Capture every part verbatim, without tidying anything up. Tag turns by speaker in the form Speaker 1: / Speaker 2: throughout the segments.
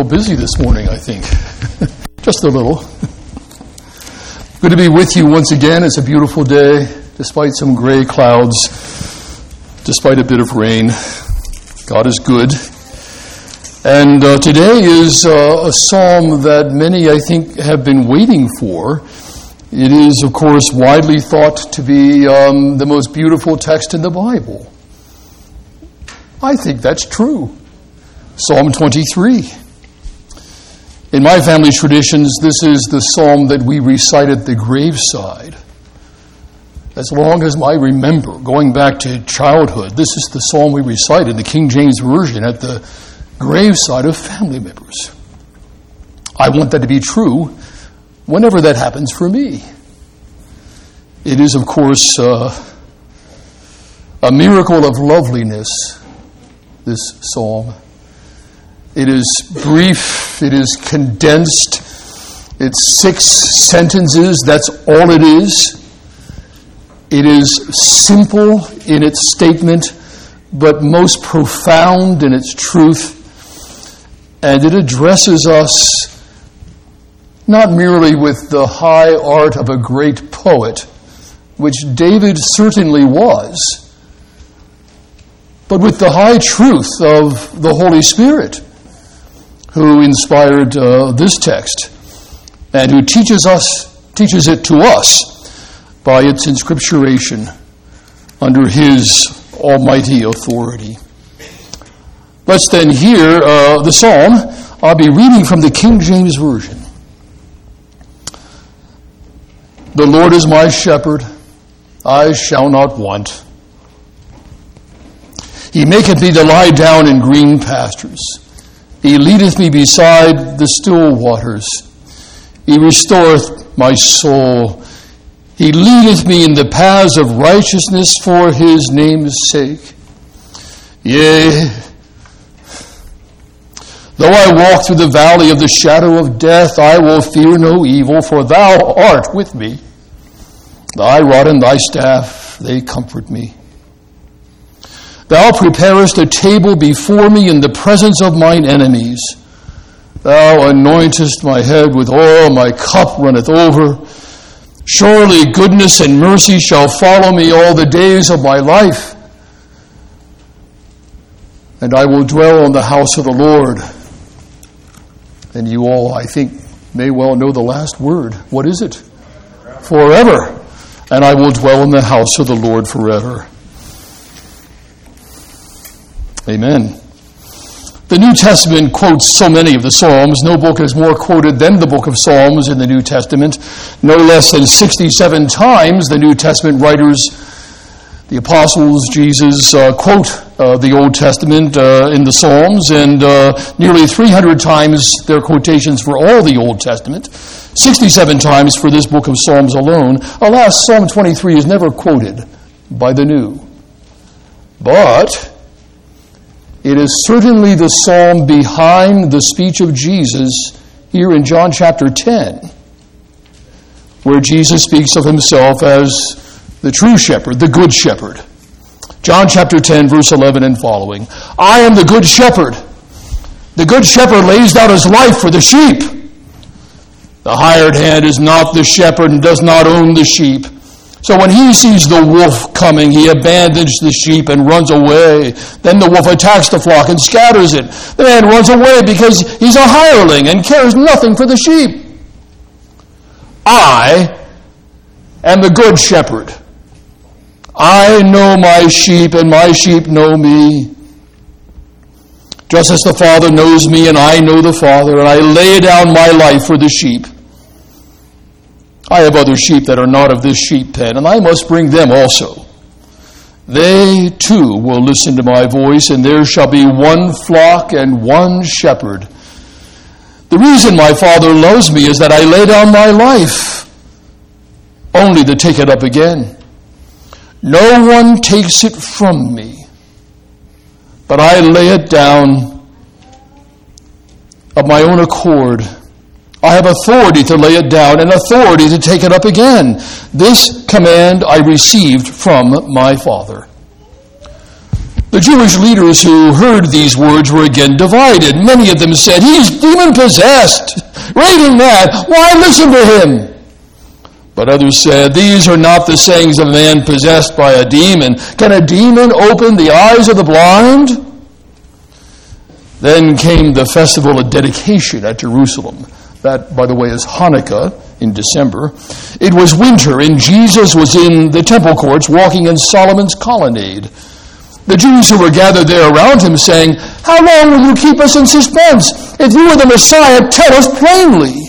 Speaker 1: busy this morning, I think. Just a little. Good to be with you once again. It's a beautiful day, despite some gray clouds, despite a bit of rain. God is good. And uh, today is uh, a psalm that many, I think, have been waiting for. It is, of course, widely thought to be um, the most beautiful text in the Bible. I think that's true. Psalm twenty-three. In my family's traditions, this is the psalm that we recite at the graveside. As long as I remember, going back to childhood, this is the psalm we recite in the King James Version at the graveside of family members. I want that to be true whenever that happens for me. It is, of course, uh, a miracle of loveliness, this psalm. It is brief, it is condensed, it's six sentences, that's all it is. It is simple in its statement, but most profound in its truth. And it addresses us not merely with the high art of a great poet, which David certainly was, but with the high truth of the Holy Spirit, who inspired uh, this text and who teaches us, teaches it to us by its inscripturation under his almighty authority. Let's then hear uh, the psalm. I'll be reading from the King James Version. The Lord is my shepherd, I shall not want. He maketh me to lie down in green pastures. He leadeth me beside the still waters. He restoreth my soul. He leadeth me in the paths of righteousness for his name's sake. Yea, though I walk through the valley of the shadow of death, I will fear no evil, for thou art with me. Thy rod and thy staff, they comfort me. Thou preparest a table before me in the presence of mine enemies. Thou anointest my head with oil, my cup runneth over. Surely goodness and mercy shall follow me all the days of my life, and I will dwell in the house of the Lord. And you all, I think, may well know the last word. What is it? Forever. And I will dwell in the house of the Lord forever. Amen. The New Testament quotes so many of the Psalms. No book is more quoted than the book of Psalms in the New Testament. No less than sixty-seven times the New Testament writers, the apostles, Jesus, uh, quote uh, the Old Testament uh, in the Psalms, and uh, nearly three hundred times their quotations for all the Old Testament, sixty-seven times for this book of Psalms alone. Alas, Psalm twenty-three is never quoted by the New. But it is certainly the psalm behind the speech of Jesus here in John chapter ten, where Jesus speaks of himself as the true shepherd, the good shepherd. John chapter ten, verse eleven and following. I am the good shepherd. The good shepherd lays down his life for the sheep. The hired hand is not the shepherd and does not own the sheep. So when he sees the wolf coming, he abandons the sheep and runs away. Then the wolf attacks the flock and scatters it. The man runs away because he's a hireling and cares nothing for the sheep. I am the good shepherd. I know my sheep, and my sheep know me. Just as the Father knows me, and I know the Father, and I lay down my life for the sheep. I have other sheep that are not of this sheep pen, and I must bring them also. They too will listen to my voice, and there shall be one flock and one shepherd. The reason my Father loves me is that I lay down my life, only to take it up again. No one takes it from me, but I lay it down of my own accord. I have authority to lay it down and authority to take it up again. This command I received from my Father. The Jewish leaders who heard these words were again divided. Many of them said, "He's demon-possessed, raving mad. Why listen to him?" But others said, "These are not the sayings of a man possessed by a demon. Can a demon open the eyes of the blind?" Then came the festival of dedication at Jerusalem. That, by the way, is Hanukkah in December. It was winter, and Jesus was in the temple courts walking in Solomon's colonnade. The Jews who were gathered there around him saying, "How long will you keep us in suspense? If you are the Messiah, tell us plainly."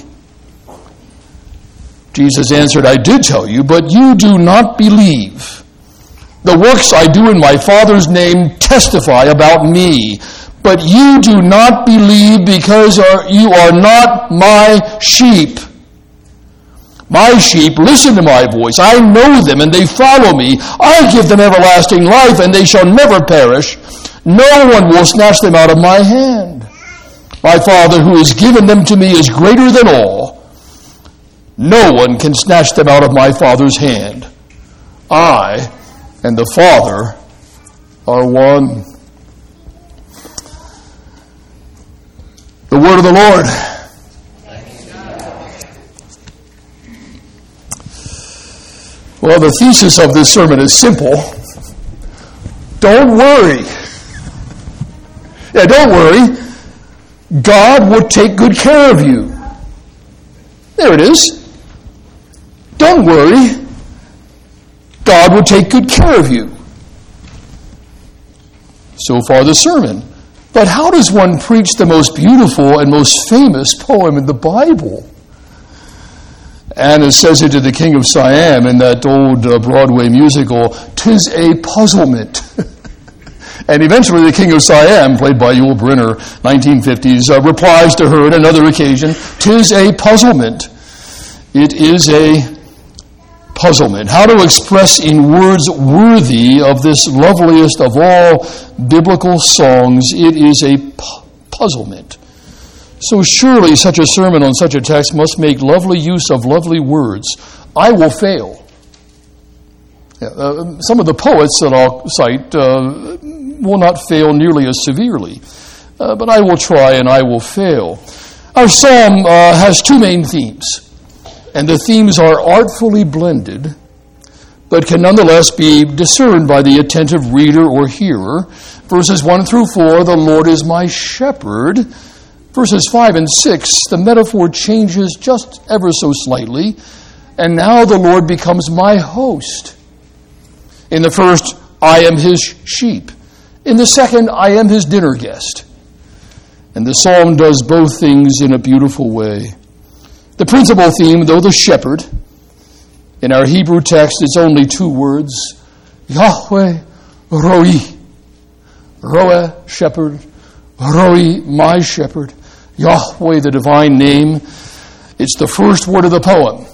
Speaker 1: Jesus answered, "I did tell you, but you do not believe. The works I do in my Father's name testify about me, but you do not believe because you are not my sheep. My sheep listen to my voice. I know them, and they follow me. I give them everlasting life, and they shall never perish. No one will snatch them out of my hand. My Father who has given them to me is greater than all. No one can snatch them out of my Father's hand. I and the Father are one." The word of the Lord. Well, the thesis of this sermon is simple. Don't worry. Yeah, don't worry. God will take good care of you. There it is. Don't worry. God will take good care of you. So far the sermon. But how does one preach the most beautiful and most famous poem in the Bible? Anna says it to the King of Siam in that old uh, Broadway musical, "'Tis a puzzlement." And eventually the King of Siam, played by Yul Brynner, nineteen fifties, uh, replies to her on another occasion, "'Tis a puzzlement." It is a puzzlement. How to express in words worthy of this loveliest of all biblical songs, it is a pu- puzzlement. So surely such a sermon on such a text must make lovely use of lovely words. I will fail. Yeah, uh, some of the poets that I'll cite uh, will not fail nearly as severely, uh, but I will try and I will fail. Our psalm uh, has two main themes, and the themes are artfully blended, but can nonetheless be discerned by the attentive reader or hearer. Verses one through four, "The Lord is my shepherd." Verses five and six, the metaphor changes just ever so slightly, and now the Lord becomes my host. In the first, I am his sheep. In the second, I am his dinner guest. And the psalm does both things in a beautiful way. The principal theme, though the shepherd, in our Hebrew text it's only two words, Yahweh Roi. Roeh, shepherd, Roi, my shepherd. Yahweh, the divine name. It's the first word of the poem.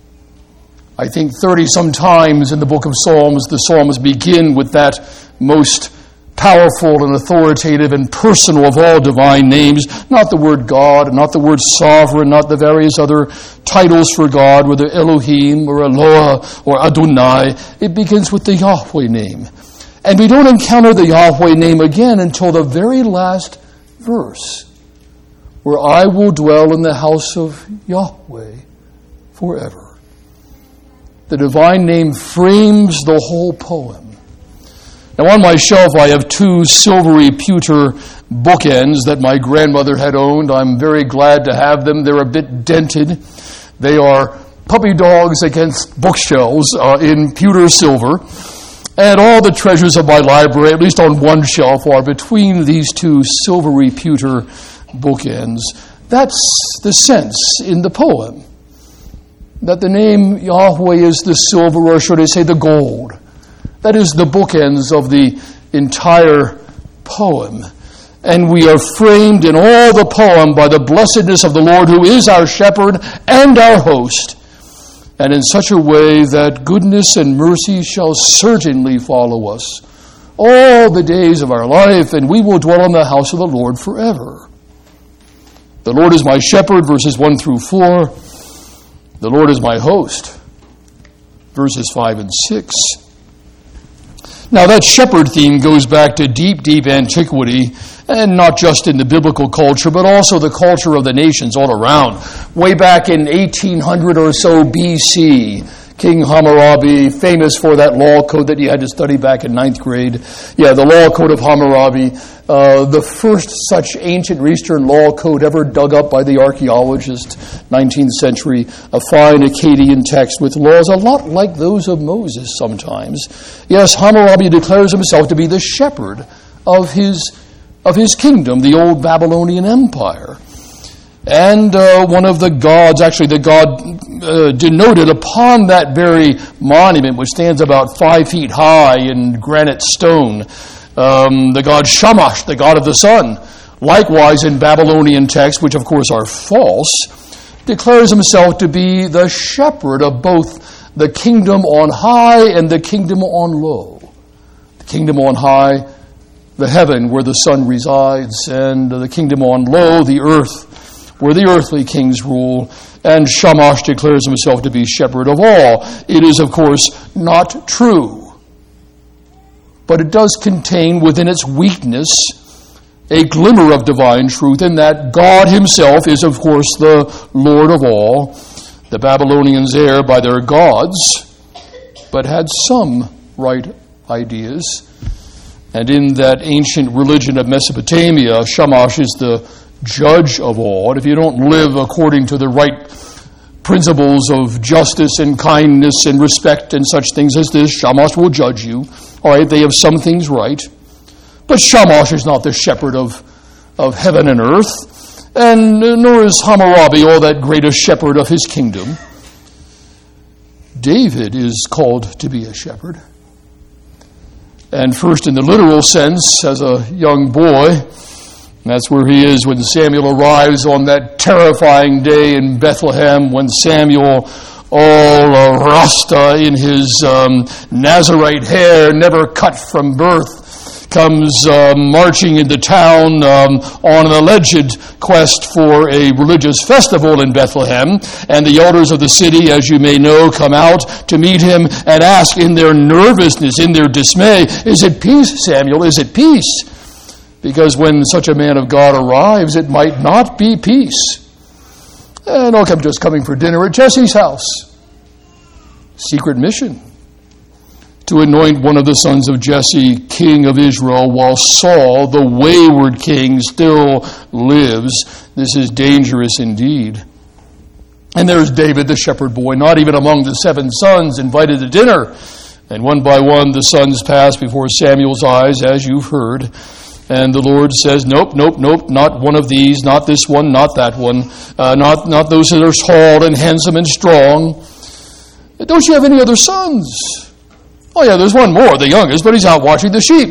Speaker 1: I think thirty-some times in the book of Psalms, the psalms begin with that most powerful and authoritative and personal of all divine names. Not the word God, not the word sovereign, not the various other titles for God, whether Elohim or Eloah or Adonai. It begins with the Yahweh name. And we don't encounter the Yahweh name again until the very last verse, where I will dwell in the house of Yahweh forever. The divine name frames the whole poem. Now on my shelf I have two silvery pewter bookends that my grandmother had owned. I'm very glad to have them. They're a bit dented. They are puppy dogs against bookshelves uh, in pewter silver. And all the treasures of my library, at least on one shelf, are between these two silvery pewter bookends. That's the sense in the poem, that the name Yahweh is the silver, or should I say the gold. That is the bookends of the entire poem. And we are framed in all the poem by the blessedness of the Lord, who is our shepherd and our host, and in such a way that goodness and mercy shall certainly follow us all the days of our life, and we will dwell in the house of the Lord forever. The Lord is my shepherd, verses one through four. The Lord is my host, verses five and six. Now that shepherd theme goes back to deep, deep antiquity, and not just in the biblical culture, but also the culture of the nations all around. Way back in eighteen hundred or so B C, King Hammurabi, famous for that law code that you had to study back in ninth grade. Yeah, the law code of Hammurabi, uh, the first such ancient Eastern law code ever dug up by the archaeologist, nineteenth century, a fine Akkadian text with laws a lot like those of Moses sometimes. Yes, Hammurabi declares himself to be the shepherd of his of his kingdom, the old Babylonian Empire. And uh, one of the gods, actually the god uh, denoted upon that very monument, which stands about five feet high in granite stone, um, the god Shamash, the god of the sun, likewise in Babylonian texts, which of course are false, declares himself to be the shepherd of both the kingdom on high and the kingdom on low. The kingdom on high, the heaven where the sun resides, and the kingdom on low, the earth, where the earthly kings rule, and Shamash declares himself to be shepherd of all. It is, of course, not true, but it does contain within its weakness a glimmer of divine truth in that God himself is, of course, the Lord of all. The Babylonians err by their gods, but had some right ideas. And in that ancient religion of Mesopotamia, Shamash is the judge of all. And if you don't live according to the right principles of justice and kindness and respect and such things as this, Shamash will judge you. All right, they have some things right. But Shamash is not the shepherd of, of heaven and earth, and nor is Hammurabi all that great a shepherd of his kingdom. David is called to be a shepherd. And first in the literal sense, as a young boy, that's where he is when Samuel arrives on that terrifying day in Bethlehem, when Samuel, all uh, Rasta in his um, Nazarite hair, never cut from birth, comes uh, marching into town um, on an alleged quest for a religious festival in Bethlehem. And the elders of the city, as you may know, come out to meet him and ask in their nervousness, in their dismay, "Is it peace, Samuel? Is it peace?" Because when such a man of God arrives, it might not be peace. And look, I'm just coming for dinner at Jesse's house. Secret mission. To anoint one of the sons of Jesse king of Israel while Saul, the wayward king, still lives. This is dangerous indeed. And there's David, the shepherd boy, not even among the seven sons, invited to dinner. And one by one the sons pass before Samuel's eyes, as you've heard. And the Lord says, nope, nope, nope, not one of these, not this one, not that one, uh, not, not those that are tall and handsome and strong. Don't you have any other sons? Oh yeah, there's one more, the youngest, but he's out watching the sheep.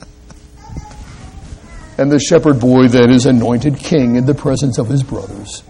Speaker 1: And the shepherd boy then is anointed king in the presence of his brothers.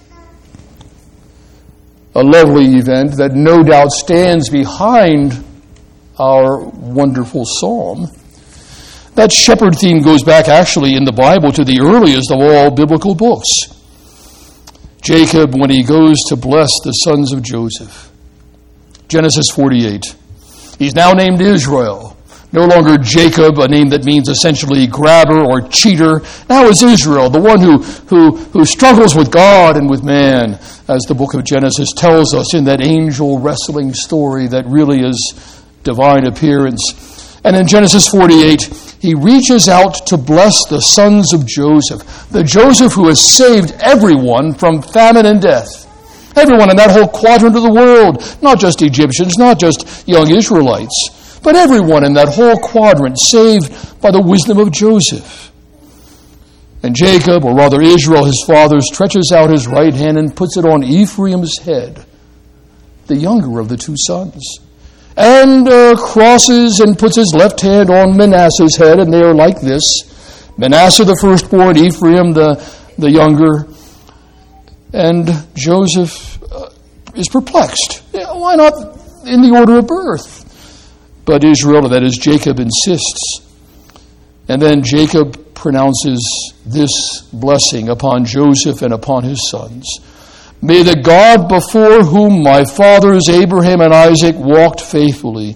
Speaker 1: A lovely event that no doubt stands behind our wonderful psalm. That shepherd theme goes back actually in the Bible to the earliest of all biblical books. Jacob, when he goes to bless the sons of Joseph. Genesis forty-eight. He's now named Israel. No longer Jacob, a name that means essentially grabber or cheater. Now is Israel, the one who, who, who struggles with God and with man, as the book of Genesis tells us in that angel wrestling story that really is divine appearance. And in Genesis forty-eight, he reaches out to bless the sons of Joseph, the Joseph who has saved everyone from famine and death. Everyone in that whole quadrant of the world, not just Egyptians, not just young Israelites, but everyone in that whole quadrant saved by the wisdom of Joseph. And Jacob, or rather Israel, his father, stretches out his right hand and puts it on Ephraim's head, the younger of the two sons, and uh, crosses and puts his left hand on Manasseh's head, and they are like this. Manasseh the firstborn, Ephraim the, the younger. And Joseph uh, is perplexed. Yeah, why not in the order of birth? But Israel, that is Jacob, insists. And then Jacob pronounces this blessing upon Joseph and upon his sons. May the God before whom my fathers Abraham and Isaac walked faithfully,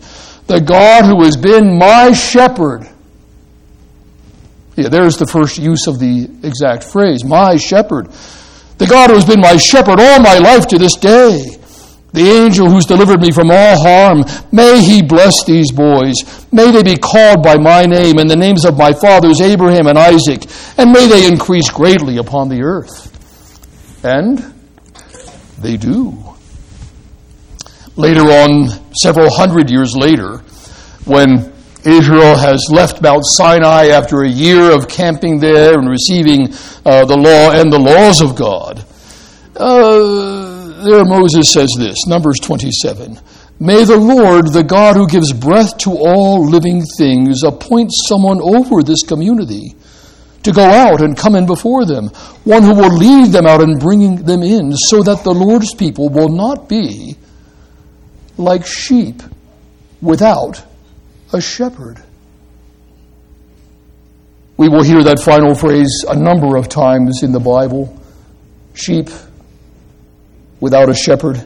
Speaker 1: the God who has been my shepherd. Yeah, there's the first use of the exact phrase, my shepherd. The God who has been my shepherd all my life to this day. The angel who's delivered me from all harm. May he bless these boys. May they be called by my name and the names of my fathers Abraham and Isaac. And may they increase greatly upon the earth. And they do. Later on, several hundred years later, when Israel has left Mount Sinai after a year of camping there and receiving uh, the law and the laws of God. Uh, there Moses says this, Numbers twenty-seven. May the Lord, the God who gives breath to all living things, appoint someone over this community to go out and come in before them, one who will lead them out and bring them in, so that the Lord's people will not be like sheep without a shepherd. We will hear that final phrase a number of times in the Bible. Sheep without a shepherd.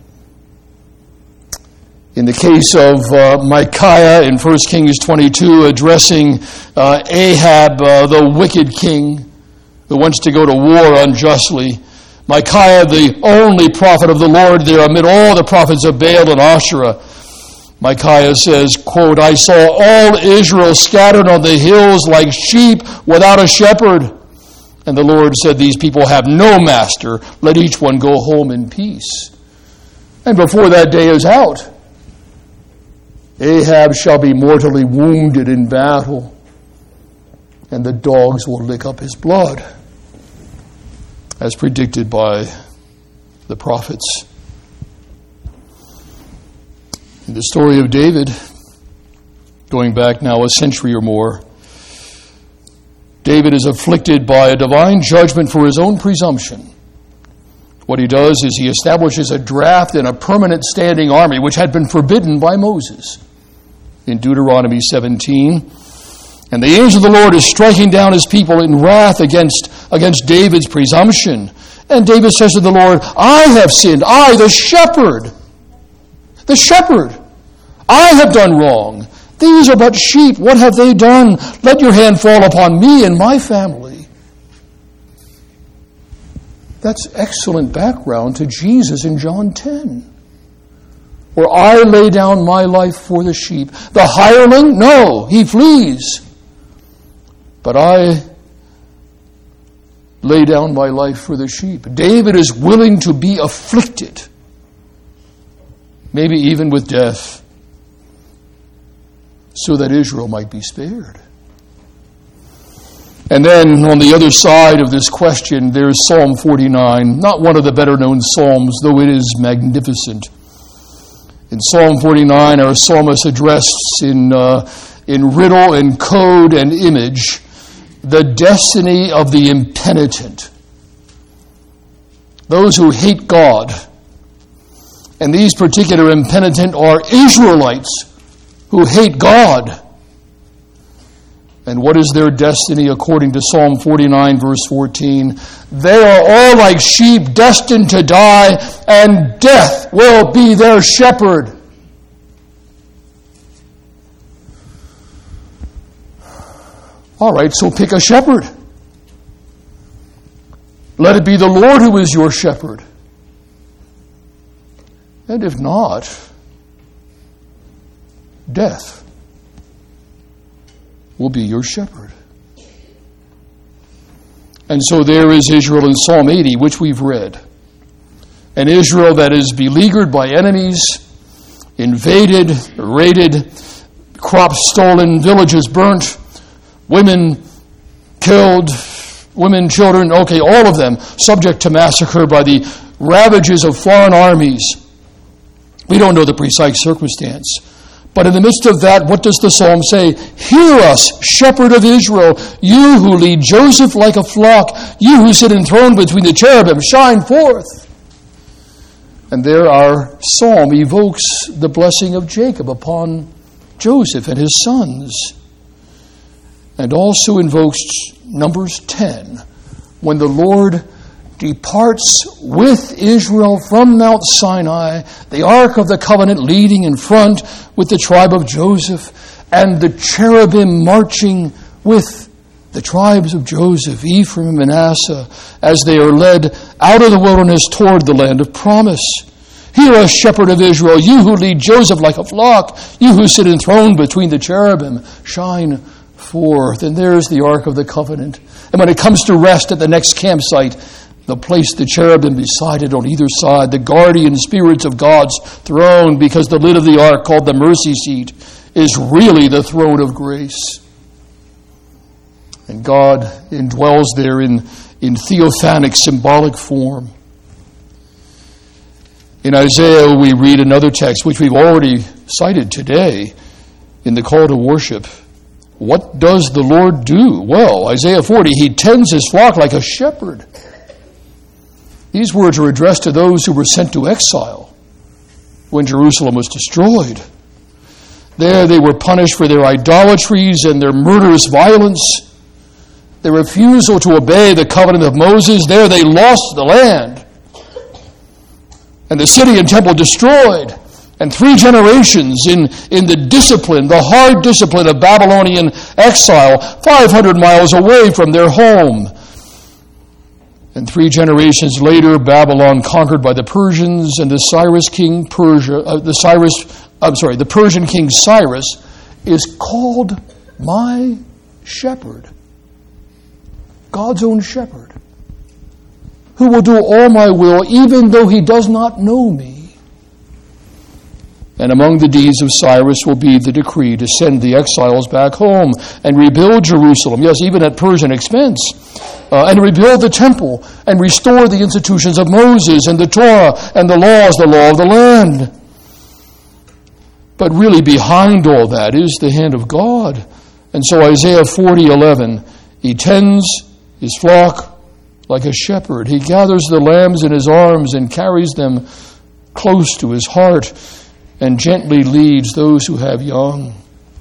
Speaker 1: In the case of uh, Micaiah in First Kings twenty-two, addressing uh, Ahab, uh, the wicked king who wants to go to war unjustly, Micaiah, the only prophet of the Lord there amid all the prophets of Baal and Asherah, Micaiah says, quote, I saw all Israel scattered on the hills like sheep without a shepherd. And the Lord said, these people have no master. Let each one go home in peace. And before that day is out, Ahab shall be mortally wounded in battle, and the dogs will lick up his blood, as predicted by the prophets. In the story of David, going back now a century or more, David is afflicted by a divine judgment for his own presumption. What he does is he establishes a draft and a permanent standing army, which had been forbidden by Moses in Deuteronomy seventeen. And the angel of the Lord is striking down his people in wrath against, against David's presumption. And David says to the Lord, I have sinned, I, the shepherd. The shepherd. I have done wrong. These are but sheep. What have they done? Let your hand fall upon me and my family. That's excellent background to Jesus in John ten, where I lay down my life for the sheep. The hireling? No, he flees. But I lay down my life for the sheep. David is willing to be afflicted, maybe even with death, so that Israel might be spared. And then on the other side of this question, there's Psalm forty-nine, not one of the better known psalms, though it is magnificent. In Psalm forty-nine, our psalmist addressed in, uh, in riddle and code and image the destiny of the impenitent, those who hate God. And these particular impenitent are Israelites who hate God. And what is their destiny according to Psalm forty-nine, verse fourteen? They are all like sheep destined to die, and death will be their shepherd. All right, so pick a shepherd. Let it be the Lord who is your shepherd. And if not, death will be your shepherd. And so there is Israel in Psalm eighty, which we've read. An Israel that is beleaguered by enemies, invaded, raided, crops stolen, villages burnt, women killed, women, children, okay, all of them subject to massacre by the ravages of foreign armies. We don't know the precise circumstance. But in the midst of that, what does the psalm say? Hear us, shepherd of Israel, you who lead Joseph like a flock, you who sit enthroned between the cherubim, shine forth. And there our psalm evokes the blessing of Jacob upon Joseph and his sons, and also invokes Numbers ten, when the Lord departs with Israel from Mount Sinai, the Ark of the Covenant leading in front with the tribe of Joseph, and the cherubim marching with the tribes of Joseph, Ephraim and Manasseh, as they are led out of the wilderness toward the land of promise. Hear us, shepherd of Israel, you who lead Joseph like a flock, you who sit enthroned between the cherubim, shine forth. And there's the Ark of the Covenant. And when it comes to rest at the next campsite, they'll place the cherubim beside it on either side, the guardian spirits of God's throne, because the lid of the ark, called the mercy seat, is really the throne of grace. And God indwells there in, in theophanic, symbolic form. In Isaiah, we read another text, which we've already cited today in the call to worship. What does the Lord do? Well, Isaiah forty, he tends his flock like a shepherd. These words are addressed to those who were sent to exile when Jerusalem was destroyed. There they were punished for their idolatries and their murderous violence, their refusal to obey the covenant of Moses. There they lost the land, and the city and temple destroyed, and three generations in, in the discipline, the hard discipline of Babylonian exile, five hundred miles away from their home. And three generations later, Babylon conquered by the Persians, and the Cyrus king Persia, uh, the Cyrus, I'm sorry, the Persian king Cyrus is called my shepherd, God's own shepherd, who will do all my will, even though he does not know me. And among the deeds of Cyrus will be the decree to send the exiles back home and rebuild Jerusalem, yes, even at Persian expense, uh, and rebuild the temple and restore the institutions of Moses and the Torah and the laws, the law of the land. But really behind all that is the hand of God. And so Isaiah forty eleven, he tends his flock like a shepherd. He gathers the lambs in his arms and carries them close to his heart, and gently leads those who have young.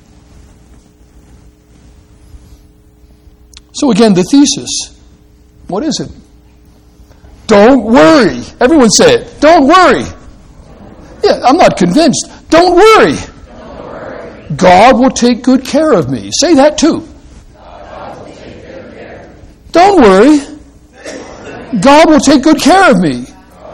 Speaker 1: So again, the thesis. What is it? Don't worry. Everyone say it. Don't worry. Yeah, I'm not convinced. Don't worry.
Speaker 2: Don't worry.
Speaker 1: God will take good care of me. Say that too.
Speaker 2: God will take good care.
Speaker 1: Don't worry. God will take good care of me.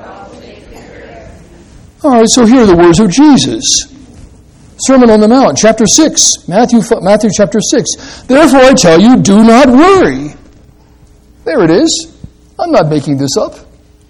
Speaker 1: All right, so here are the words of Jesus. Sermon on the Mount, chapter six, Matthew, Matthew chapter six. Therefore I tell you, do not worry. There it is. I'm not making this up.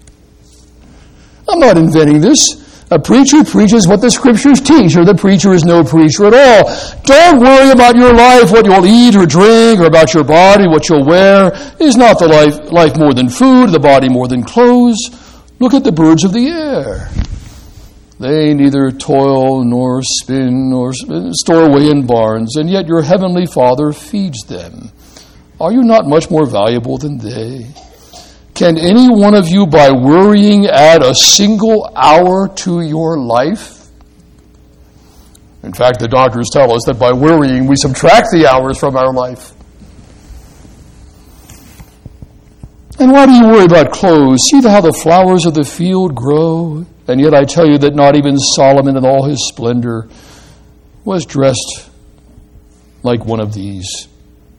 Speaker 1: I'm not inventing this. A preacher preaches what the Scriptures teach, or the preacher is no preacher at all. Don't worry about your life, what you'll eat or drink, or about your body, what you'll wear. Is not the life, life more than food, the body more than clothes? Look at the birds of the air. They neither toil nor spin nor store away in barns, and yet your heavenly Father feeds them. Are you not much more valuable than they? Can any one of you, by worrying, add a single hour to your life? In fact, the doctors tell us that by worrying, we subtract the hours from our life. And why do you worry about clothes? See how the flowers of the field grow? And yet I tell you that not even Solomon in all his splendor was dressed like one of these.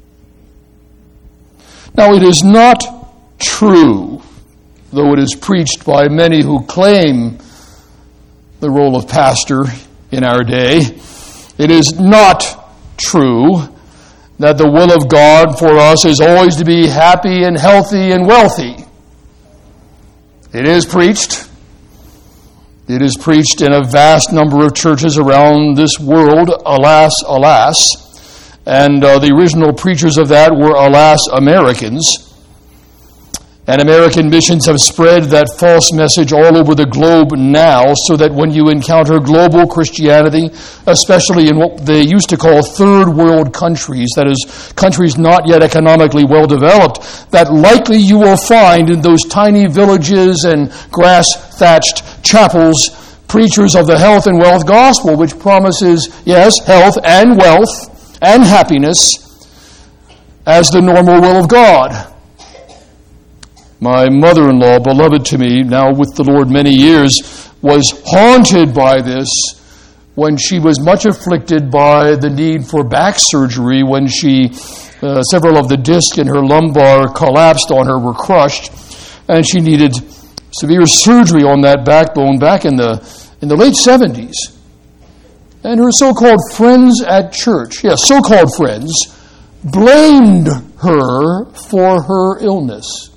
Speaker 1: Now it is not true, though it is preached by many who claim the role of pastor in our day, it is not true that the will of God for us is always to be happy and healthy and wealthy. It is preached. It is preached in a vast number of churches around this world, alas, alas. And uh, the original preachers of that were, alas, Americans. And American missions have spread that false message all over the globe now, so that when you encounter global Christianity, especially in what they used to call third world countries, that is, countries not yet economically well developed, that likely you will find in those tiny villages and grass-thatched chapels preachers of the health and wealth gospel, which promises, yes, health and wealth and happiness as the normal will of God. My mother-in-law, beloved to me, now with the Lord many years, was haunted by this when she was much afflicted by the need for back surgery, when she, uh, several of the discs in her lumbar collapsed on her, were crushed, and she needed severe surgery on that backbone back in the in the late seventies. And her so-called friends at church, yes, so-called friends, blamed her for her illness.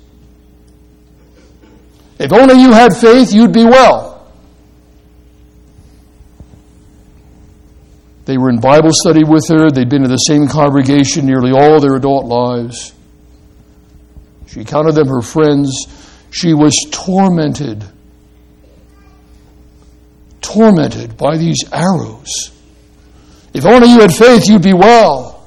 Speaker 1: If only you had faith, you'd be well. They were in Bible study with her. They'd been in the same congregation nearly all their adult lives. She counted them her friends. She was tormented. Tormented by these arrows. If only you had faith, you'd be well.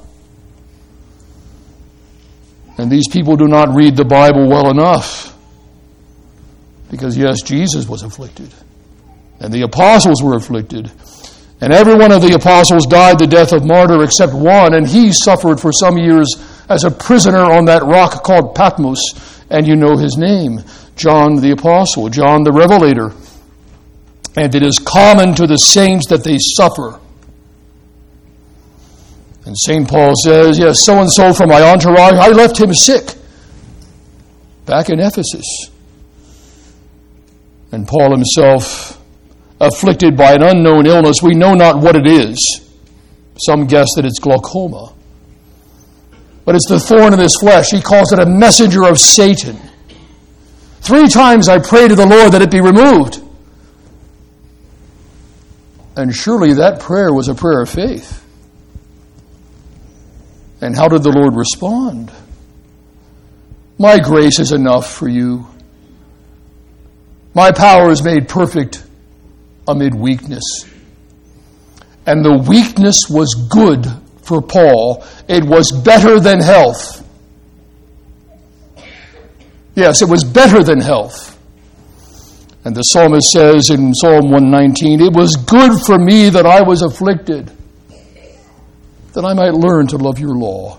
Speaker 1: And these people do not read the Bible well enough. Because yes, Jesus was afflicted. And the apostles were afflicted. And every one of the apostles died the death of martyr except one, and he suffered for some years as a prisoner on that rock called Patmos, and you know his name, John the Apostle, John the Revelator. And it is common to the saints that they suffer. And Saint Paul says, yes, so-and-so from my entourage, I left him sick back in Ephesus. And Paul himself, afflicted by an unknown illness, we know not what it is. Some guess that it's glaucoma. But it's the thorn in his flesh. He calls it a messenger of Satan. Three times I pray to the Lord that it be removed. And surely that prayer was a prayer of faith. And how did the Lord respond? My grace is enough for you. My power is made perfect amid weakness. And the weakness was good for Paul. It was better than health. Yes, it was better than health. And the psalmist says in Psalm one nineteen, it was good for me that I was afflicted, that I might learn to love your law.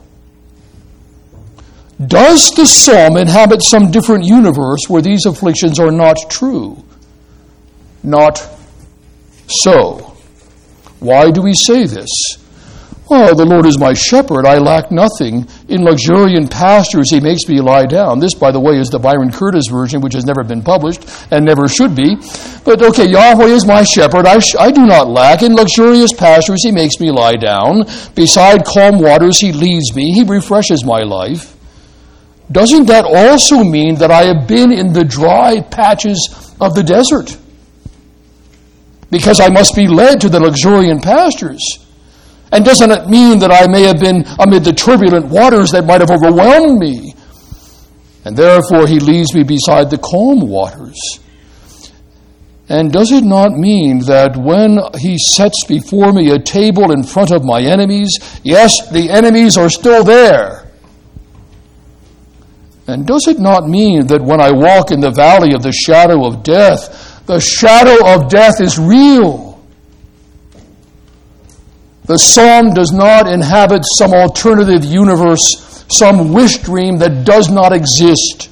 Speaker 1: Does the psalm inhabit some different universe where these afflictions are not true? Not so. Why do we say this? Oh, the Lord is my shepherd, I lack nothing. In luxuriant pastures he makes me lie down. This, by the way, is the Byron Curtis version, which has never been published and never should be. But okay, Yahweh is my shepherd, I, sh- I do not lack. In luxurious pastures he makes me lie down. Beside calm waters he leads me, he refreshes my life. Doesn't that also mean that I have been in the dry patches of the desert? Because I must be led to the luxuriant pastures. And doesn't it mean that I may have been amid the turbulent waters that might have overwhelmed me? And therefore he leads me beside the calm waters. And does it not mean that when he sets before me a table in front of my enemies, yes, the enemies are still there. And does it not mean that when I walk in the valley of the shadow of death, the shadow of death is real? The psalm does not inhabit some alternative universe, some wish dream that does not exist.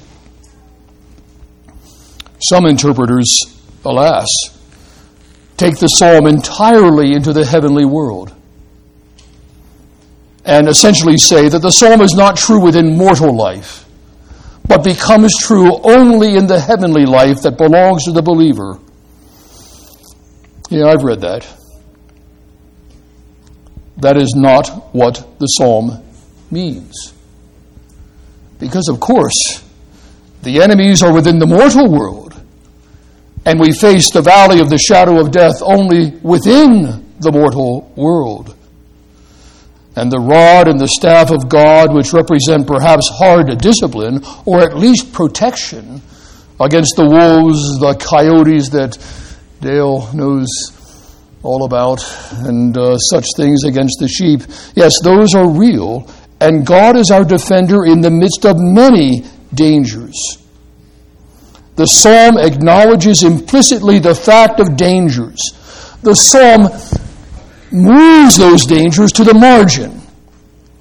Speaker 1: Some interpreters, alas, take the psalm entirely into the heavenly world and essentially say that the psalm is not true within mortal life, but becomes true only in the heavenly life that belongs to the believer. Yeah, I've read that. That is not what the psalm means. Because, of course, the enemies are within the mortal world, and we face the valley of the shadow of death only within the mortal world. And the rod and the staff of God, which represent perhaps hard discipline, or at least protection against the wolves, the coyotes that Dale knows all about, and uh, such things against the sheep. Yes, those are real, and God is our defender in the midst of many dangers. The psalm acknowledges implicitly the fact of dangers. The psalm moves those dangers to the margin.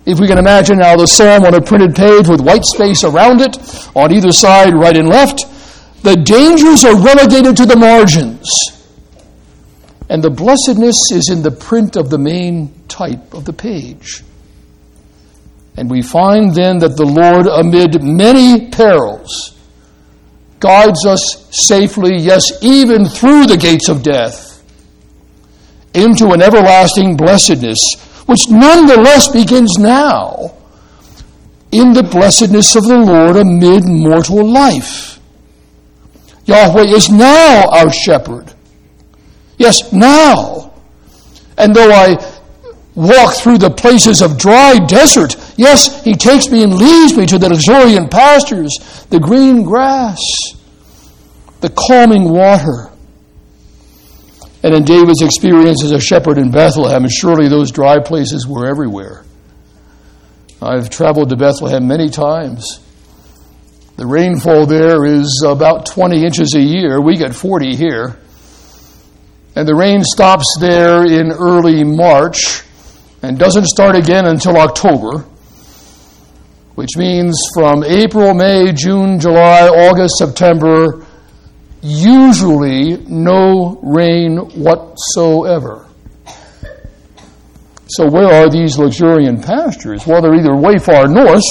Speaker 1: If we can imagine now the psalm on a printed page with white space around it, on either side, right and left, the dangers are relegated to the margins. And the blessedness is in the print of the main type of the page. And we find then that the Lord, amid many perils, guides us safely, yes, even through the gates of death, into an everlasting blessedness, which nonetheless begins now in the blessedness of the Lord amid mortal life. Yahweh is now our shepherd. Yes, now. And though I walk through the places of dry desert, yes, he takes me and leads me to the luxuriant pastures, the green grass, the calming water. And in David's experience as a shepherd in Bethlehem, surely those dry places were everywhere. I've traveled to Bethlehem many times. The rainfall there is about twenty inches a year. We get forty here. And the rain stops there in early March and doesn't start again until October, which means from April, May, June, July, August, September, usually no rain whatsoever. So where are these luxuriant pastures? Well, they're either way far north,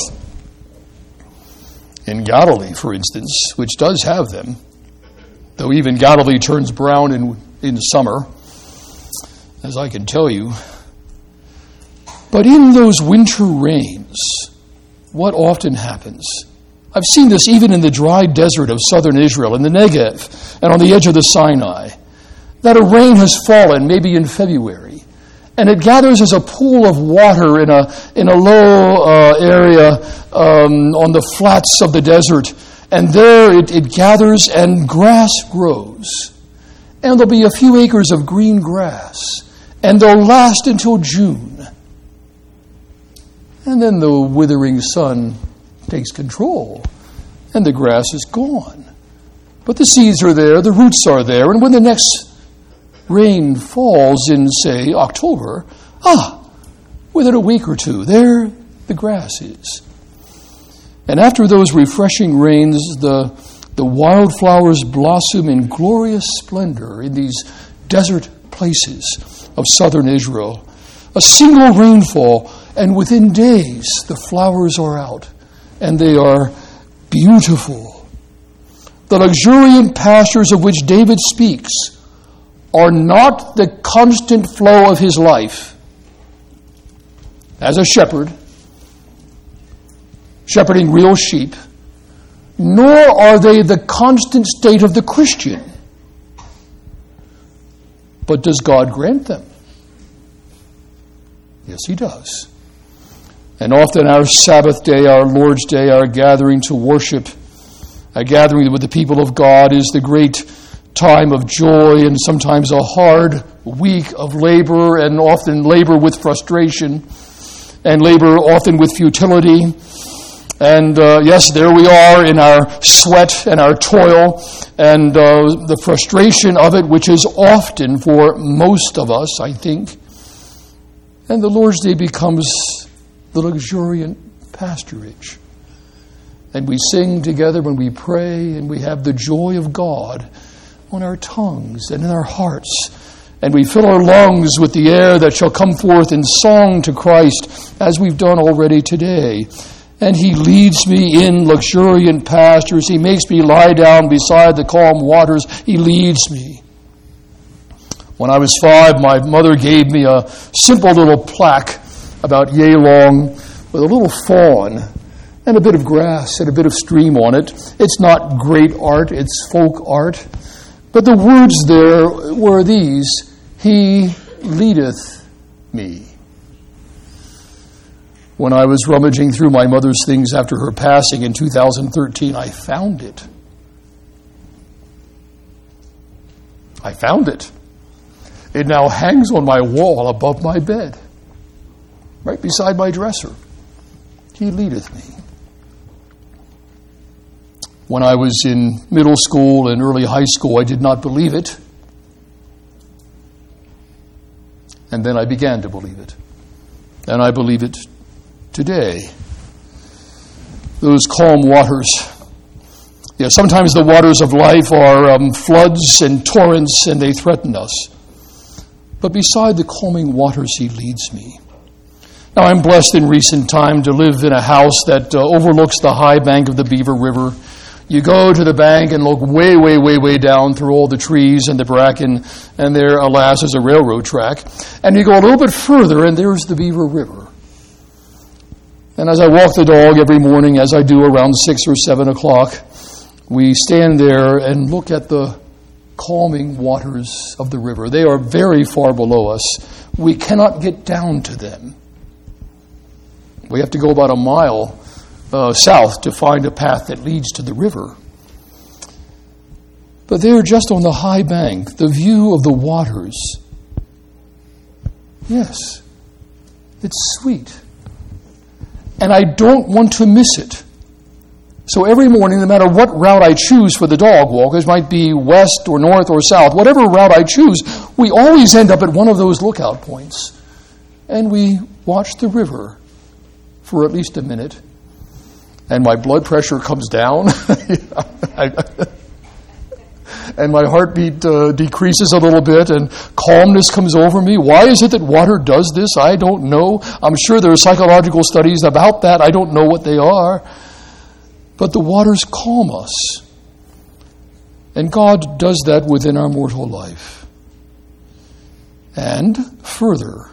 Speaker 1: in Galilee, for instance, which does have them, though even Galilee turns brown in, in summer, as I can tell you. But in those winter rains, what often happens? I've seen this even in the dry desert of southern Israel, in the Negev, and on the edge of the Sinai, that a rain has fallen, maybe in February, and it gathers as a pool of water in a in a low uh, area um, on the flats of the desert, and there it, it gathers and grass grows. And there'll be a few acres of green grass, and they'll last until June. And then the withering sun takes control, and the grass is gone. But the seeds are there, the roots are there, and when the next rain falls in, say, October, ah, within a week or two, there the grass is. And after those refreshing rains, the, the wildflowers blossom in glorious splendor in these desert places of southern Israel. A single rainfall, and within days the flowers are out, and they are beautiful. The luxuriant pastures of which David speaks are not the constant flow of his life as a shepherd, shepherding real sheep, nor are they the constant state of the Christian. But does God grant them? Yes, he does. And often our Sabbath day, our Lord's day, our gathering to worship, a gathering with the people of God is the great time of joy and sometimes a hard week of labor, and often labor with frustration and labor often with futility. And uh, yes, there we are in our sweat and our toil and uh, the frustration of it, which is often for most of us, I think. And the Lord's Day becomes the luxuriant pasturage. And we sing together when we pray, and we have the joy of God on our tongues and in our hearts. And we fill our lungs with the air that shall come forth in song to Christ, as we've done already today. And he leads me in luxuriant pastures. He makes me lie down beside the calm waters. He leads me. When I was five, my mother gave me a simple little plaque about yay long with a little fawn and a bit of grass and a bit of stream on it. It's not great art, it's folk art. But the words there were these: He leadeth me. When I was rummaging through my mother's things after her passing in two thousand thirteen, I found it. I found it. It now hangs on my wall above my bed, right beside my dresser. He leadeth me. When I was in middle school and early high school, I did not believe it. And then I began to believe it. And I believe it today. Those calm waters. Yeah, sometimes the waters of life are um, floods and torrents, and they threaten us. But beside the calming waters, he leads me. Now, I'm blessed in recent time to live in a house that uh, overlooks the high bank of the Beaver River. You go to the bank and look way, way, way, way down through all the trees and the bracken, and there, alas, is a railroad track. And you go a little bit further, and there's the Beaver River. And as I walk the dog every morning, as I do around six or seven o'clock, we stand there and look at the calming waters of the river. They are very far below us. We cannot get down to them. We have to go about a mile uh, south to find a path that leads to the river. But there, just on the high bank, the view of the waters, yes, it's sweet. And I don't want to miss it. So every morning, no matter what route I choose for the dog walk, it might be west or north or south, whatever route I choose, we always end up at one of those lookout points. And we watch the river for at least a minute. And my blood pressure comes down. And my heartbeat uh, decreases a little bit, and calmness comes over me. Why is it that water does this? I don't know. I'm sure there are psychological studies about that. I don't know what they are. But the waters calm us. And God does that within our mortal life. And further,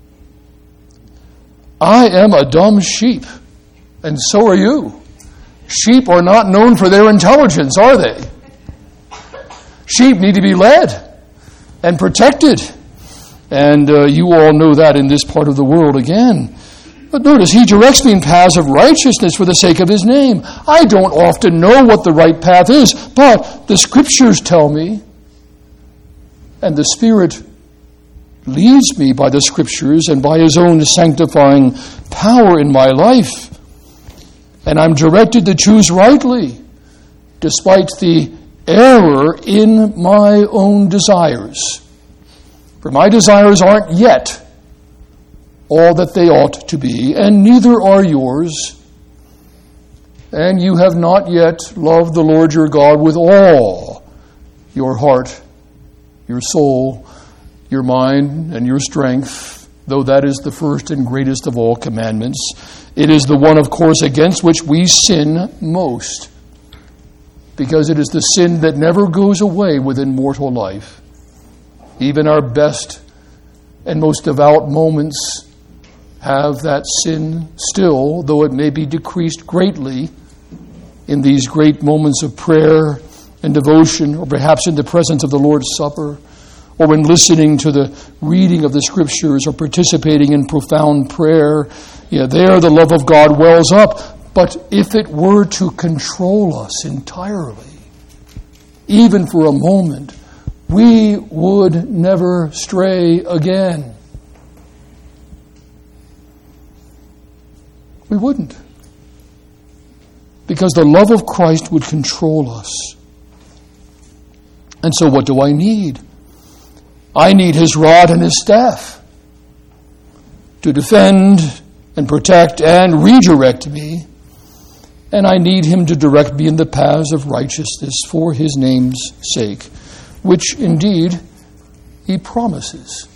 Speaker 1: I am a dumb sheep, and so are you. Sheep are not known for their intelligence, are they? Sheep need to be led and protected. And uh, you all know that in this part of the world again. But notice, he directs me in paths of righteousness for the sake of his name. I don't often know what the right path is, but the Scriptures tell me, and the Spirit leads me by the Scriptures and by his own sanctifying power in my life. And I'm directed to choose rightly, despite the error in my own desires. For my desires aren't yet all that they ought to be, and neither are yours. And you have not yet loved the Lord your God with all your heart, your soul, your mind, and your strength, though that is the first and greatest of all commandments. It is the one, of course, against which we sin most, because it is the sin that never goes away within mortal life. Even our best and most devout moments have that sin still, though it may be decreased greatly in these great moments of prayer and devotion, or perhaps in the presence of the Lord's Supper, or when listening to the reading of the Scriptures, or participating in profound prayer. Yeah, there the love of God wells up. But if it were to control us entirely, even for a moment, we would never stray again. We wouldn't. Because the love of Christ would control us. And so what do I need? I need his rod and his staff to defend and protect and redirect me. And I need him to direct me in the paths of righteousness for his name's sake, which indeed he promises.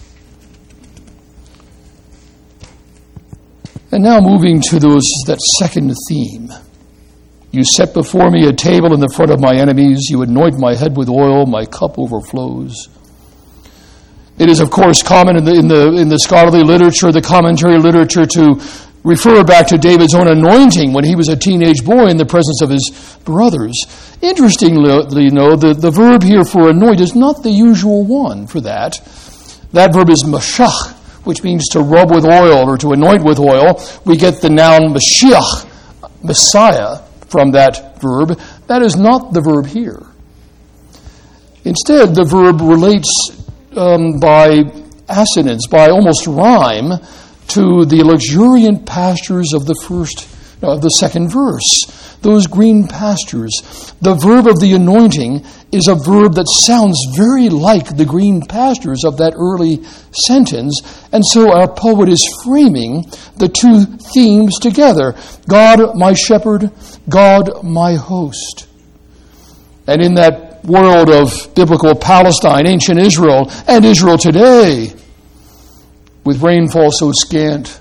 Speaker 1: And now moving to those that second theme. You set before me a table in the front of my enemies. You anoint my head with oil. My cup overflows. It is, of course, common in the in the in the scholarly literature, the commentary literature, to refer back to David's own anointing when he was a teenage boy in the presence of his brothers. Interestingly, though, the, the verb here for anoint is not the usual one for that. That verb is mashach, which means to rub with oil or to anoint with oil. We get the noun Mashiach, Messiah, from that verb. That is not the verb here. Instead, the verb relates um, by assonance, by almost rhyme, to the luxuriant pastures of the first uh, the second verse, those green pastures. The verb of the anointing is a verb that sounds very like the green pastures of that early sentence. And so our poet is framing the two themes together. God, my shepherd, God, my host. And in that world of biblical Palestine, ancient Israel, and Israel today, with rainfall so scant,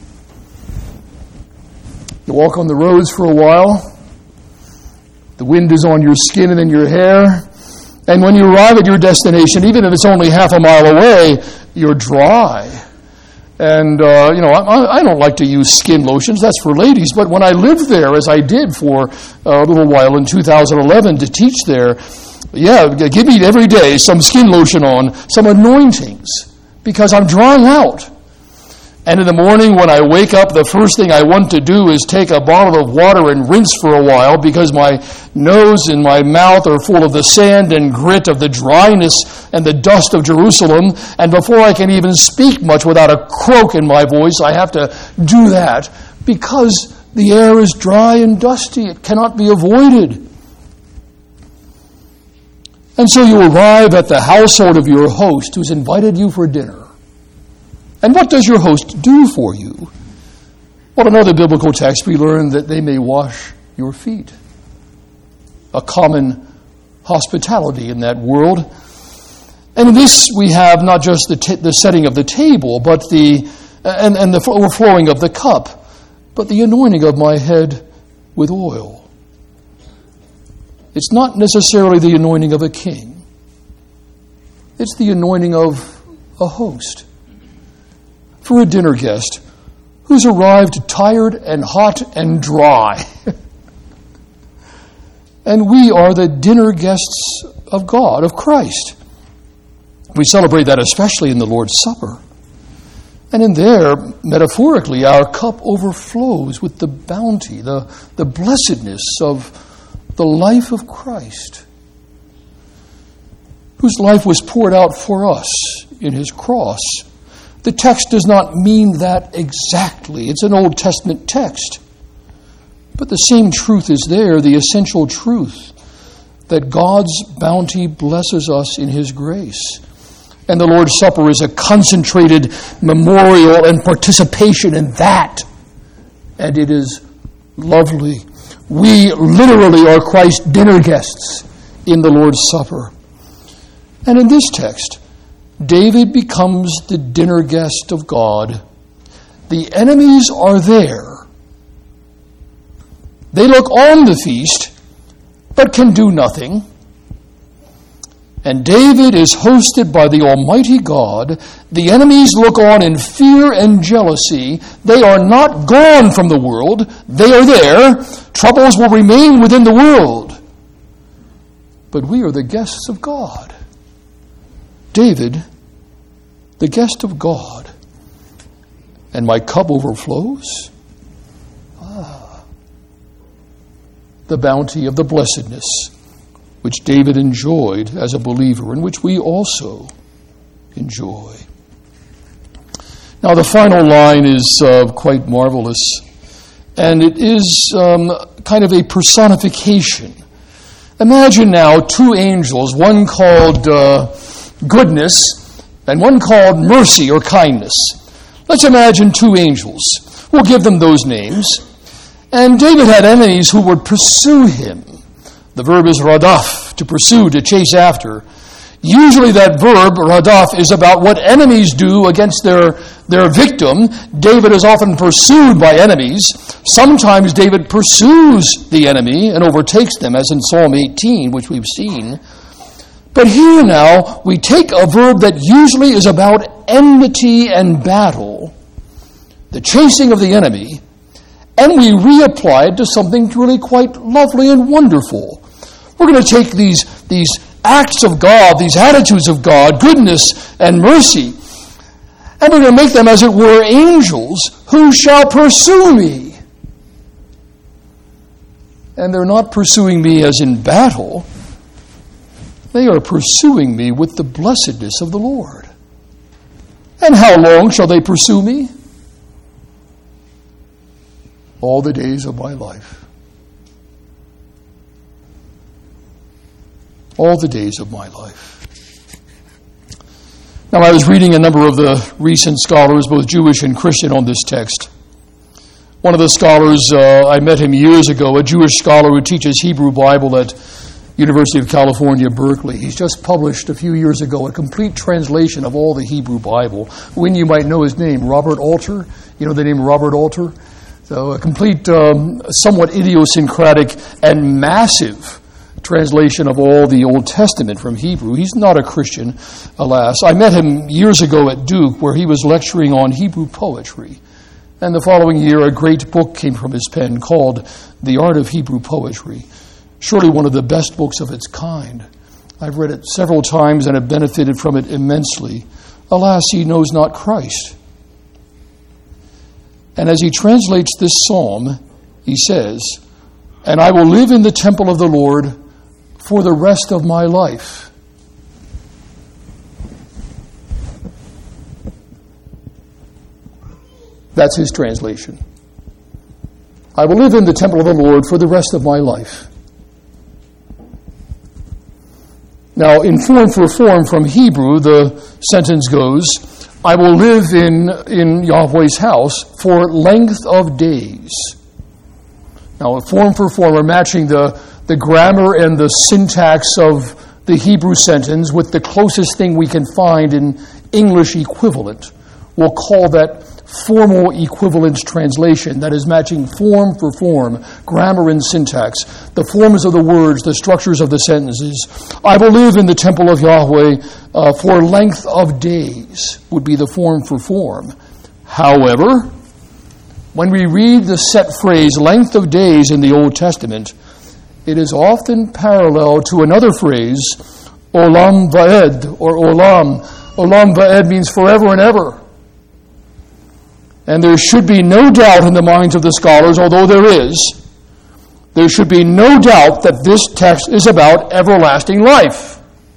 Speaker 1: you walk on the roads for a while, the wind is on your skin and in your hair, and when you arrive at your destination, even if it's only half a mile away, you're dry. And, uh, you know, I, I don't like to use skin lotions, that's for ladies, but when I lived there, as I did for a little while in two thousand eleven to teach there, yeah, give me every day some skin lotion on, some anointings, because I'm drying out. And in the morning when I wake up, the first thing I want to do is take a bottle of water and rinse for a while because my nose and my mouth are full of the sand and grit of the dryness and the dust of Jerusalem. And before I can even speak much without a croak in my voice, I have to do that because the air is dry and dusty. It cannot be avoided. And so you arrive at the household of your host who's invited you for dinner. And what does your host do for you? Well, in another biblical text, we learn that they may wash your feet. A common hospitality in that world. And in this, we have not just the, t- the setting of the table, but the and, and the overflowing of the cup, but the anointing of my head with oil. It's not necessarily the anointing of a king. It's the anointing of a host. For a dinner guest who's arrived tired and hot and dry. And we are the dinner guests of God, of Christ. We celebrate that especially in the Lord's Supper. And in there, metaphorically, our cup overflows with the bounty, the, the blessedness of the life of Christ, whose life was poured out for us in his cross. The text does not mean that exactly. It's an Old Testament text. But the same truth is there, the essential truth, that God's bounty blesses us in his grace. And the Lord's Supper is a concentrated memorial and participation in that. And it is lovely. We literally are Christ's dinner guests in the Lord's Supper. And in this text, David becomes the dinner guest of God. The enemies are there. They look on the feast, but can do nothing. And David is hosted by the Almighty God. The enemies look on in fear and jealousy. They are not gone from the world. They are there. Troubles will remain within the world. But we are the guests of God. David, the guest of God, and my cup overflows. Ah, the bounty of the blessedness which David enjoyed as a believer, and which we also enjoy. Now, the final line is uh, quite marvelous, and it is um, kind of a personification. Imagine now two angels, one called uh, goodness, and one called mercy or kindness. Let's imagine two angels. We'll give them those names. And David had enemies who would pursue him. The verb is radaf, to pursue, to chase after. Usually that verb, radaf, is about what enemies do against their, their victim. David is often pursued by enemies. Sometimes David pursues the enemy and overtakes them, as in Psalm eighteen, which we've seen. But here now, we take a verb that usually is about enmity and battle, the chasing of the enemy, and we reapply it to something really quite lovely and wonderful. We're going to take these, these acts of God, these attitudes of God, goodness and mercy, and we're going to make them, as it were, angels who shall pursue me. And they're not pursuing me as in battle. They are pursuing me with the blessedness of the Lord. And how long shall they pursue me? all the days of my life. All the days of my life. Now, I was reading a number of the recent scholars, both Jewish and Christian, on this text. One of the scholars, uh, I met him years ago, a Jewish scholar who teaches Hebrew Bible at University of California, Berkeley. He's just published a few years ago a complete translation of all the Hebrew Bible. When you might know his name, Robert Alter. You know the name Robert Alter? So a complete, um, somewhat idiosyncratic and massive translation of all the Old Testament from Hebrew. He's not a Christian, alas. I met him years ago at Duke where he was lecturing on Hebrew poetry. And the following year, a great book came from his pen called The Art of Hebrew Poetry. Surely one of the best books of its kind. I've read it several times and have benefited from it immensely. Alas, he knows not Christ. And as he translates this psalm, he says, "And I will live in the temple of the Lord for the rest of my life." That's his translation. I will live in the temple of the Lord for the rest of my life. Now, in form for form from Hebrew, the sentence goes, I will live in, in Yahweh's house for length of days. Now, form for form are matching the, the grammar and the syntax of the Hebrew sentence with the closest thing we can find in English equivalent. We'll call that formal equivalence translation, that is matching form for form, grammar and syntax, the forms of the words, the structures of the sentences. I will live in the temple of Yahweh uh, for length of days would be the form for form. However, when we read the set phrase length of days in the Old Testament, it is often parallel to another phrase, olam va'ed, or olam. Olam va'ed means forever and ever. And there should be no doubt in the minds of the scholars, although there is, there should be no doubt that this text is about everlasting life.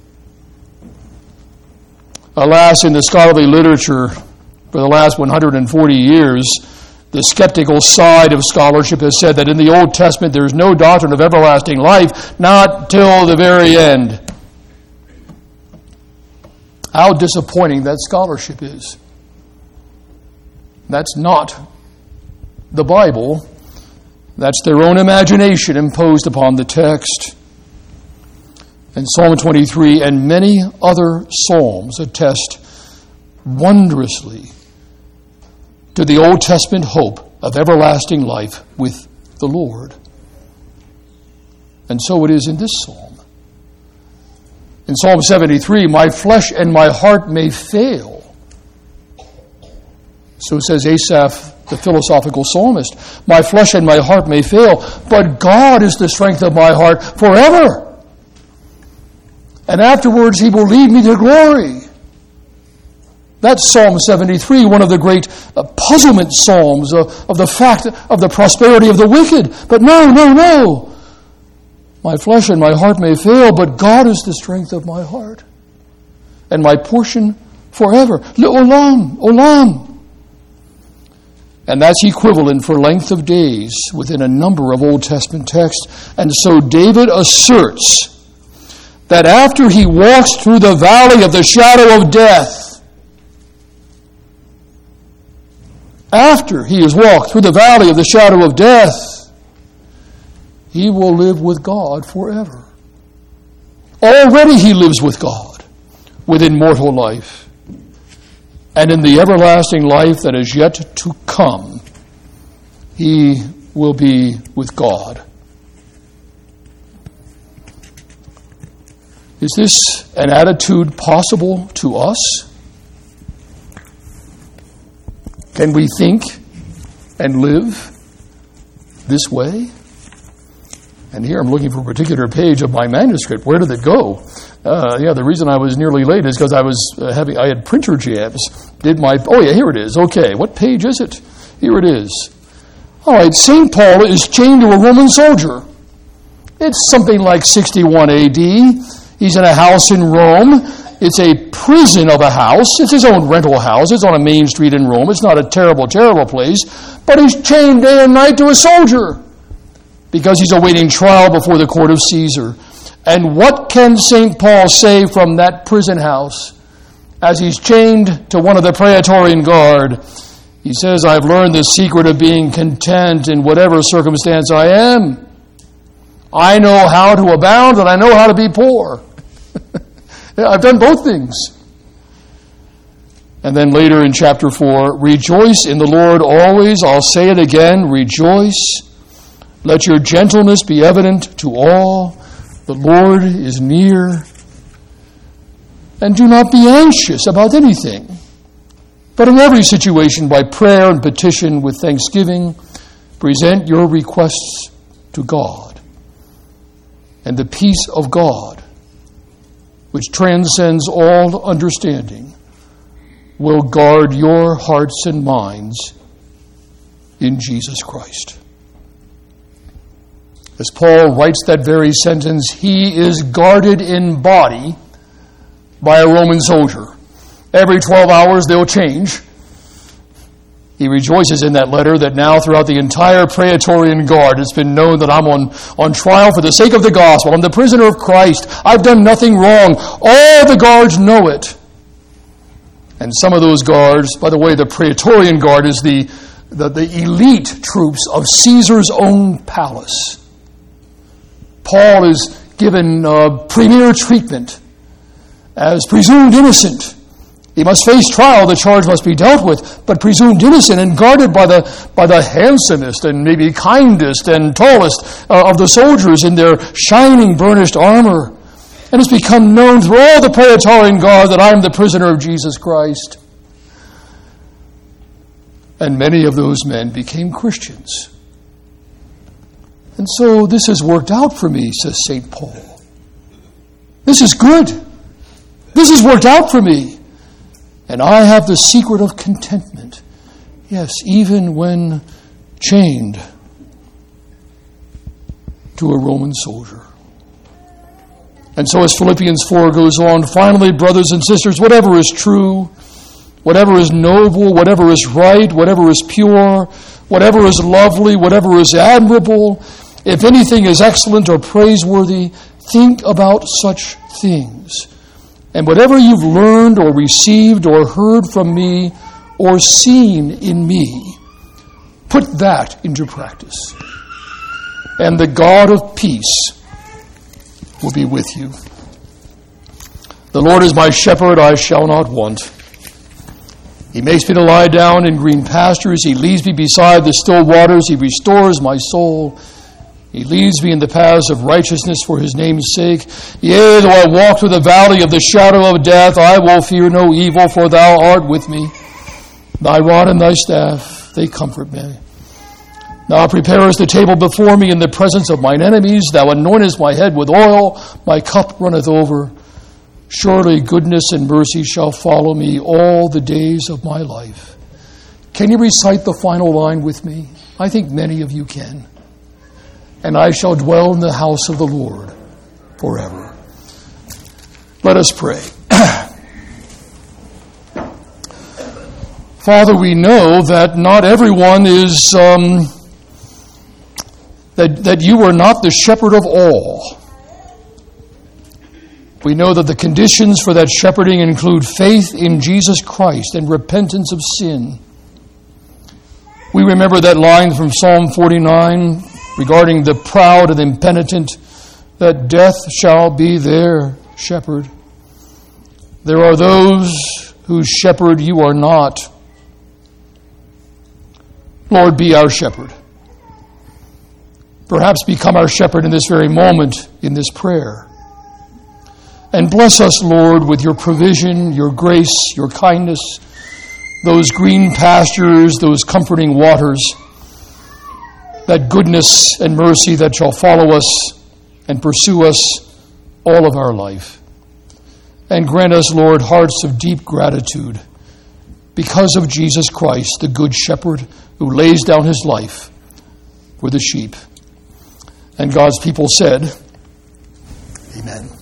Speaker 1: Alas, in the scholarly literature for the last one hundred forty years, the skeptical side of scholarship has said that in the Old Testament there is no doctrine of everlasting life, not till the very end. How disappointing that scholarship is. That's not the Bible. That's their own imagination imposed upon the text. And Psalm twenty-three and many other psalms attest wondrously to the Old Testament hope of everlasting life with the Lord. And so it is in this psalm. In Psalm seventy-three, my flesh and my heart may fail. So says Asaph, the philosophical psalmist. My flesh and my heart may fail, but God is the strength of my heart forever. And afterwards he will lead me to glory. That's Psalm seventy-three, one of the great uh, puzzlement psalms uh, of the fact of the prosperity of the wicked. But no, no, no. My flesh and my heart may fail, but God is the strength of my heart and my portion forever. Le'olam, olam. And that's equivalent for length of days within a number of Old Testament texts. And so David asserts that after he walks through the valley of the shadow of death, after he has walked through the valley of the shadow of death, he will live with God forever. Already he lives with God within mortal life. And in the everlasting life that is yet to come, he will be with God. Is this an attitude possible to us? Can we think and live this way? And here I'm looking for a particular page of my manuscript. Where did it go? Uh, yeah, the reason I was nearly late is because I was uh, having, I had printer jams. Did my, oh yeah, here it is. Okay, what page is it? Here it is. All right, Saint Paul is chained to a Roman soldier. It's something like sixty-one A D. He's in a house in Rome. It's a prison of a house. It's his own rental house. It's on a main street in Rome. It's not a terrible, terrible place. But he's chained day and night to a soldier because he's awaiting trial before the court of Caesar. And what can Saint Paul say from that prison house as he's chained to one of the Praetorian Guard? He says, I've learned the secret of being content in whatever circumstance I am. I know how to abound and I know how to be poor. I've done both things. And then later in chapter four, rejoice in the Lord always. I'll say it again, rejoice. Let your gentleness be evident to all. The Lord is near. And do not be anxious about anything, but in every situation by prayer and petition with thanksgiving, present your requests to God. And the peace of God, which transcends all understanding, will guard your hearts and minds in Jesus Christ. As Paul writes that very sentence, he is guarded in body by a Roman soldier. Every twelve hours they'll change. He rejoices in that letter that now throughout the entire Praetorian Guard it's been known that I'm on, on trial for the sake of the gospel. I'm the prisoner of Christ. I've done nothing wrong. All the guards know it. And some of those guards, by the way, the Praetorian Guard is the, the, the elite troops of Caesar's own palace. Paul is given uh, premier treatment as presumed innocent. He must face trial, the charge must be dealt with, but presumed innocent and guarded by the by the handsomest and maybe kindest and tallest uh, of the soldiers in their shining burnished armor. And it's become known through all the Praetorian Guard that I'm the prisoner of Jesus Christ. And many of those men became Christians. And so this has worked out for me, says Saint Paul. This is good. This has worked out for me. And I have the secret of contentment. Yes, even when chained to a Roman soldier. And so as Philippians four goes on, finally, brothers and sisters, whatever is true, whatever is noble, whatever is right, whatever is pure, whatever is lovely, whatever is admirable, if anything is excellent or praiseworthy, think about such things. And whatever you've learned or received or heard from me or seen in me, put that into practice. And the God of peace will be with you. The Lord is my shepherd, I shall not want. He makes me to lie down in green pastures. He leads me beside the still waters. He restores my soul. He leads me in the paths of righteousness for his name's sake. Yea, though I walk through the valley of the shadow of death, I will fear no evil, for thou art with me. Thy rod and thy staff, they comfort me. Thou preparest the table before me in the presence of mine enemies. Thou anointest my head with oil. My cup runneth over. Surely goodness and mercy shall follow me all the days of my life. Can you recite the final line with me? I think many of you can. And I shall dwell in the house of the Lord forever. Let us pray. Father, we know that not everyone is, um, that, that you are not the shepherd of all. We know that the conditions for that shepherding include faith in Jesus Christ and repentance of sin. We remember that line from Psalm forty-nine regarding the proud and impenitent, that death shall be their shepherd. There are those whose shepherd you are not. Lord, be our shepherd. Perhaps become our shepherd in this very moment, in this prayer. And bless us, Lord, with your provision, your grace, your kindness, those green pastures, those comforting waters, that goodness and mercy that shall follow us and pursue us all of our life. And grant us, Lord, hearts of deep gratitude because of Jesus Christ, the Good Shepherd who lays down his life for the sheep. And God's people said, Amen.